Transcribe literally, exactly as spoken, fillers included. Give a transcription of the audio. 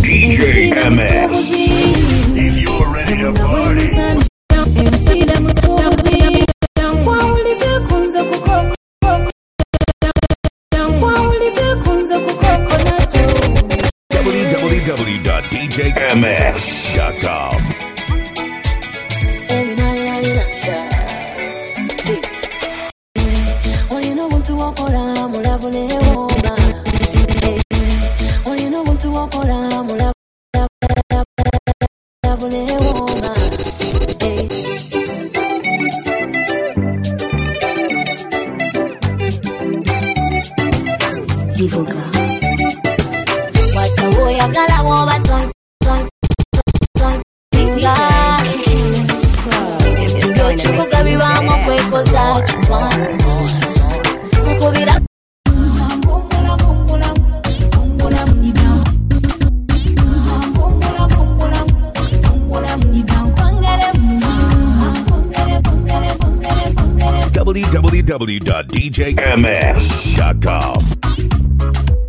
D J M S. If you're ready to party. w w w dot d j m s dot com. w w w dot d j m s dot com.